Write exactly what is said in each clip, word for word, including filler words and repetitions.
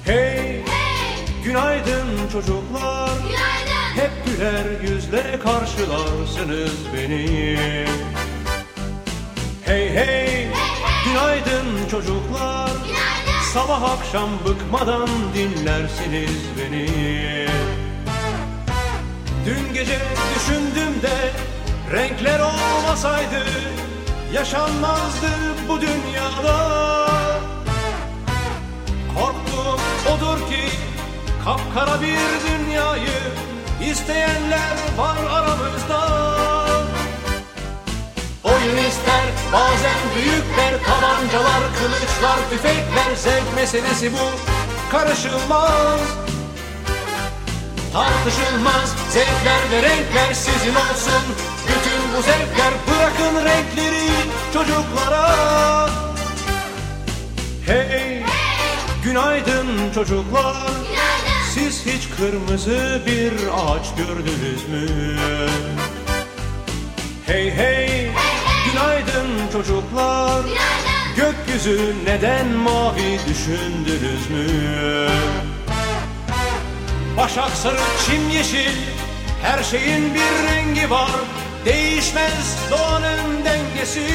Hey, günaydın çocuklar. Günaydın. Hep güler yüzle karşılarsınız beni. Hey hey, günaydın çocuklar. Günaydın. Sabah akşam bıkmadan dinlersiniz beni. Dün gece düşündüm de renkler olmasaydı yaşanmazdı bu dünyada. Korktuğum odur ki kapkara bir dünyayı isteyenler var aramızda. Oyun ister bazen büyükler, tabancalar, kılıçlar, tüfekler. Zevk meselesi bu, karışılmaz, tartışılmaz. Zevkler ve renkler sizin olsun, bütün bu zevkler. Bırakın renkleri çocuklara. Hey, günaydın çocuklar. Günaydın. Siz hiç kırmızı bir ağaç gördünüz mü? Hey hey, günaydın çocuklar. Günaydın. Gökyüzü neden mavi düşündünüz mü? Başak sarı, çim yeşil, her şeyin bir rengi var. Değişmez doğanın dengesi.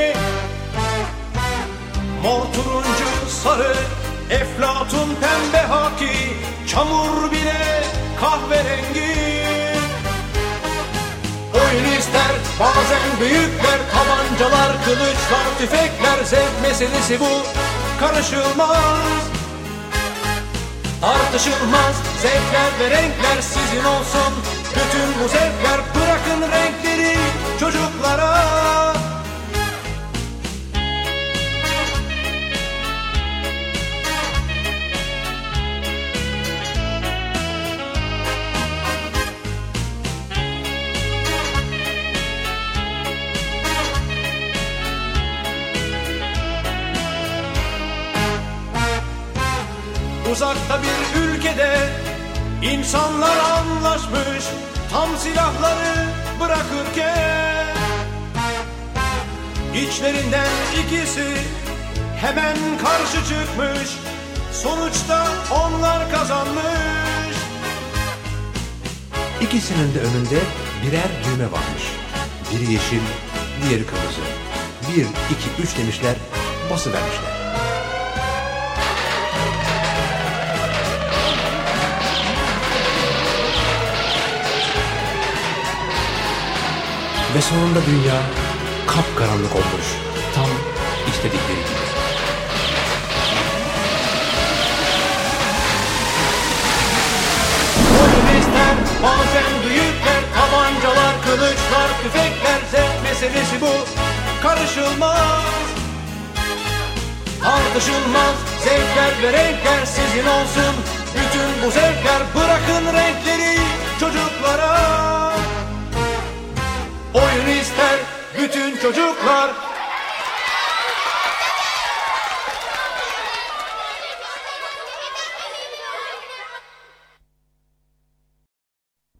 Mor, turuncu, sarı, eflatun, pembe, haki, çamur bile kahverengi. Oyun ister bazen büyükler, tabancalar, kılıçlar, tüfekler. Zevk meselesi bu, karışılmaz, tartışılmaz. Zevkler ve renkler sizin olsun, bütün bu zevkler. Bırakın renkleri çocuklara. Uzakta bir ülkede insanlar anlaşmış, tam silahları bırakırken İçlerinden ikisi hemen karşı çıkmış. Sonuçta onlar kazanmış. İkisinin de önünde birer düğme varmış. Biri yeşil, diğeri kırmızı. Bir, iki, üç demişler, basıvermişler. Ve sonunda dünya kapkaranlık olmuş. Tam istedikleri gibi. Oyun ister bazen büyükler, tabancalar, kılıçlar, tüfekler. Zevk meselesi bu, karışılmaz, tartışılmaz. Zevkler ve renkler sizin olsun, bütün bu zevkler. Bırakın renkleri çocuklara. Oyun ister bütün çocuklar.